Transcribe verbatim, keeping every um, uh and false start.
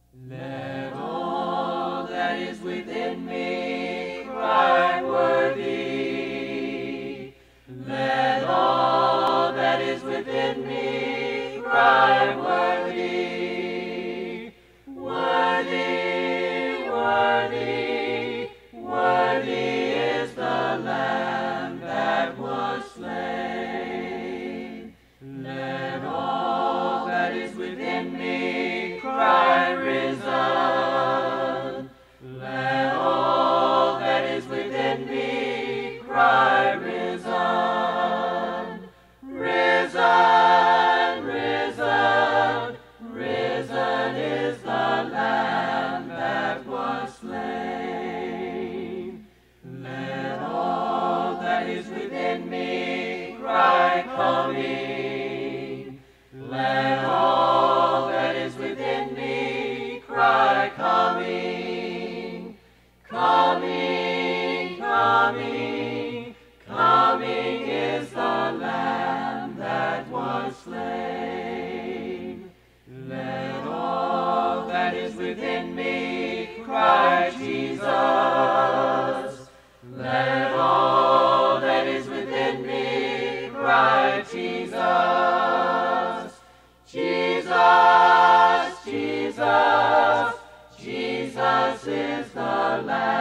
Let all that is within me cry worthy. Let all that is within me cry worthy. Worthy, worthy, worthy is the Lamb that was slain. Let all that is within me cry risen. Let all that is within me cry risen. Risen, risen, risen is the Lamb that was slain. Let all that is within me cry coming. Let all that is within me cry coming. Coming, coming, coming is the Lamb that was slain. Let all that is within me cry Jesus. Let all that is within me cry Jesus. Jesus, Jesus, Jesus is the Lamb